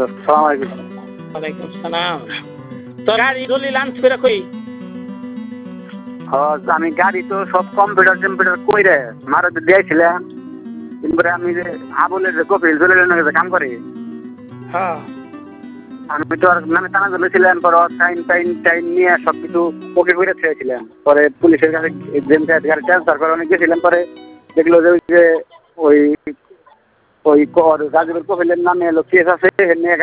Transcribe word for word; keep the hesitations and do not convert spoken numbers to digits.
সালাম আলাইকুম। ওয়ালাইকুম সালাম। তো গাড়ি দলিল আনছ করে কই? হ্যাঁ আমি গাড়ি তো সব কম্পিউটার টম্পিউটার কইরে মারা দিয়েছিলাম, তারপরে আমি যে আবুলের যে কপিল জলিলের যে কাম করি, হ্যাঁ আমি তো আর নামে টানা ধরেছিলাম, পরে টাইম টাইম টাইম নিয়ে সব কিছু ওকে করে ছেড়েছিলাম। পরে পুলিশের কাছে গাড়ি ট্রান্সফার করে অনেক গেছিলাম, পরে দেখলো যে ওই যে ওই ওই গাজীপুর কপিলের নামে এলো কেস আছে।